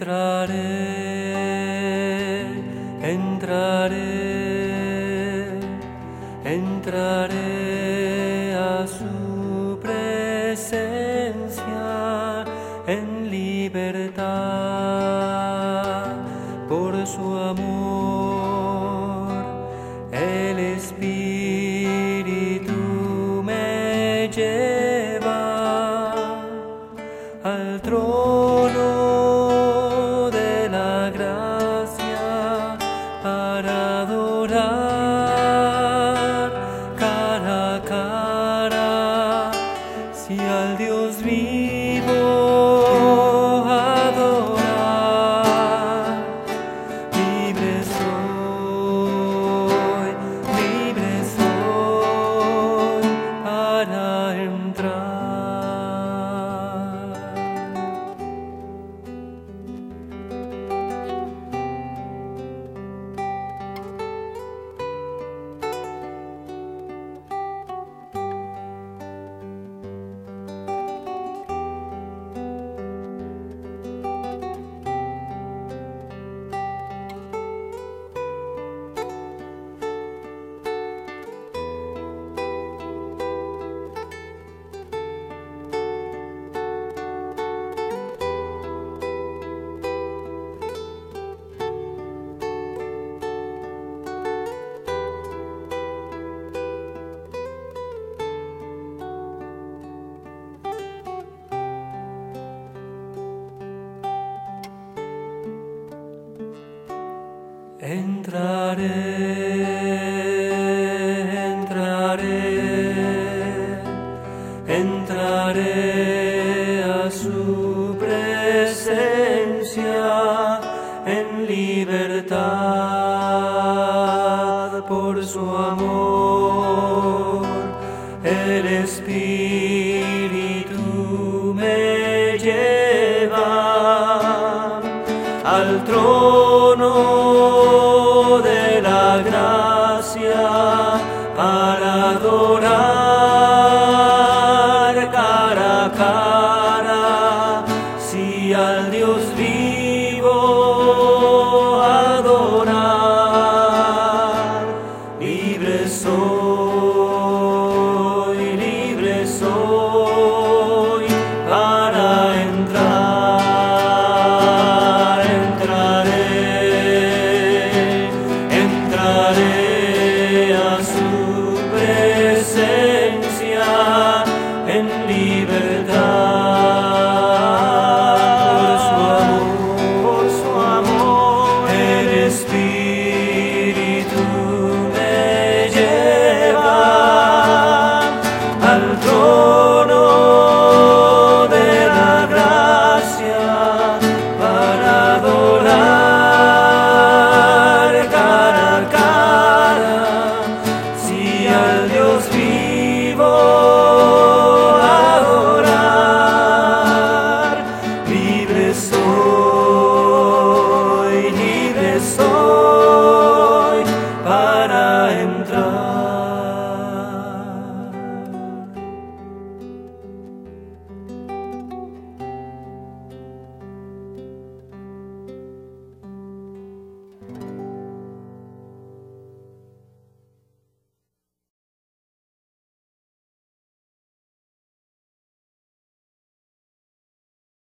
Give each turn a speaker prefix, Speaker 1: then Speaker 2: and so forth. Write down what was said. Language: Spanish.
Speaker 1: entraré a su presencia en libertad por su amor. El Espíritu me lleva al trono de la gracia para adorar cara a cara, si al Dios vivo adorar. Libre soy para entrar. Entraré a su presencia en libertad por su amor. El Espíritu me lleva al trono de la gracia